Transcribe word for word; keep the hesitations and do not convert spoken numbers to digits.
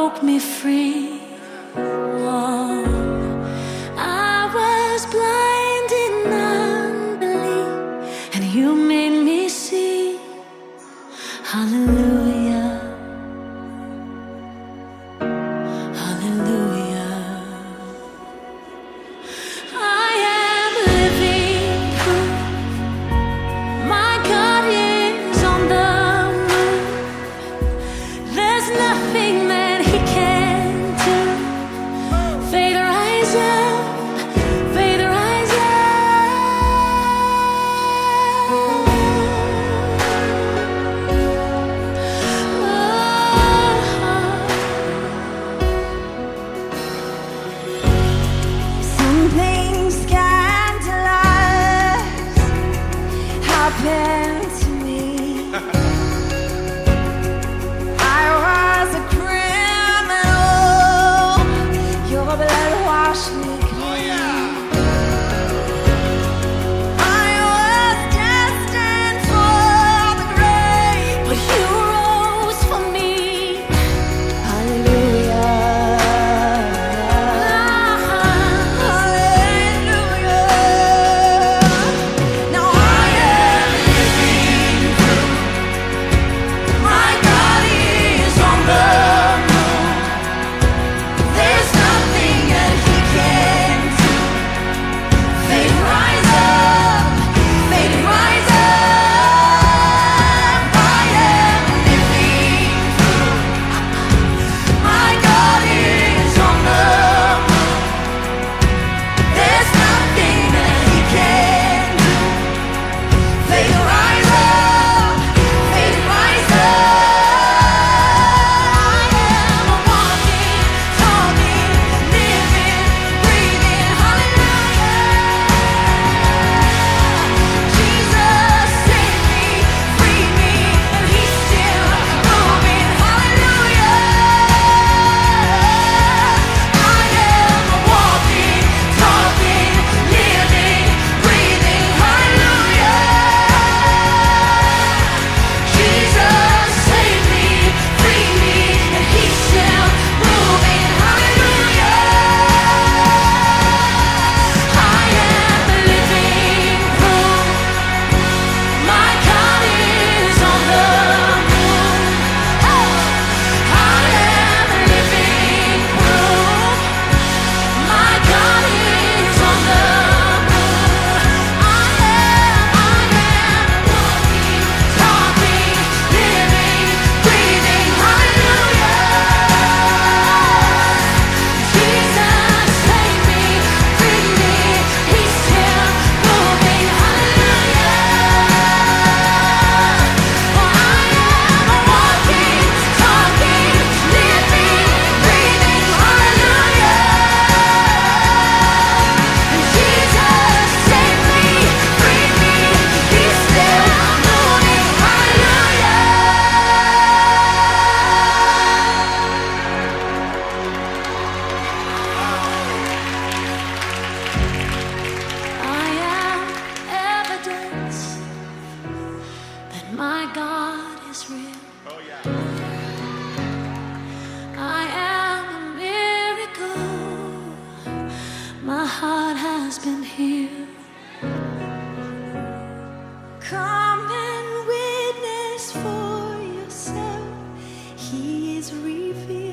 broke me free. Oh, I was blind in unbelief, and you made me see. Hallelujah, hallelujah. I am living proof. My God is on the move. There's nothing that He can't do. Faith rise up, faith rise up. Something scandalous happened to me. I was a criminal. Your blood washed me clean. I was destined for the grave, But you rose for me. hallelujah. Hallelujah. Now I am living proof. My God is on the move. There's nothing that He can't do. Faith rise up, faith rise up. I am living proof. My God is on the move. There's nothing that He can't do. Faith rise up, faith rise up. I am a walking, talking, living, breathing, hallelujah. Jesus saved me, freed me, and He's still moving, hallelujah. I am a walking, talking, living, breathing, hallelujah. Jesus saved me, freed me, and He's still moving, hallelujah. I am living proof. My God is on the move. I am living proof. My God is on the move. I am, I am walking, talking, living, breathing, hallelujah. Jesus saved me, freed me, He's still moving, hallelujah. For I am walking, talking, living, breathing, hallelujah. Jesus saved me, freed me, He's still moving, hallelujah. I am evidence that my God is real. I am a miracle. My heart has been healed. Come and witness for yourself. He is revealed.